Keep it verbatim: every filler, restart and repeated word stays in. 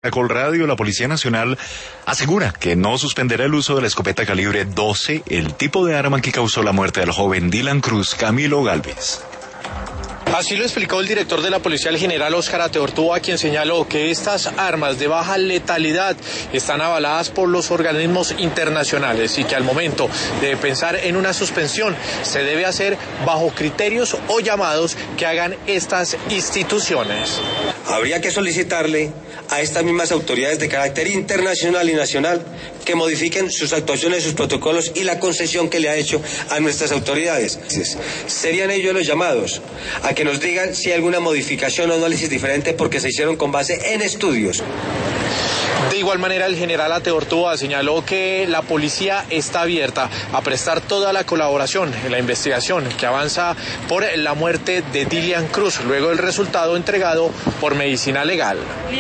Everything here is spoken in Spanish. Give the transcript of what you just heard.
Caracol Radio, la Policía Nacional asegura que no suspenderá el uso de la escopeta calibre doce, el tipo de arma que causó la muerte del joven Dylan Cruz Camilo Galvez. Así lo explicó el director de la policía, el general Óscar Ateortúa, quien señaló que estas armas de baja letalidad están avaladas por los organismos internacionales y que al momento de pensar en una suspensión se debe hacer bajo criterios o llamados que hagan estas instituciones. Habría que solicitarle a estas mismas autoridades de carácter internacional y nacional que modifiquen sus actuaciones, sus protocolos y la concesión que le ha hecho a nuestras autoridades. Serían ellos los llamados a que nos digan si hay alguna modificación o análisis diferente porque se hicieron con base en estudios. De igual manera, el general Ateortúa señaló que la policía está abierta a prestar toda la colaboración en la investigación que avanza por la muerte de Dylan Cruz, luego del resultado entregado por Medicina Legal.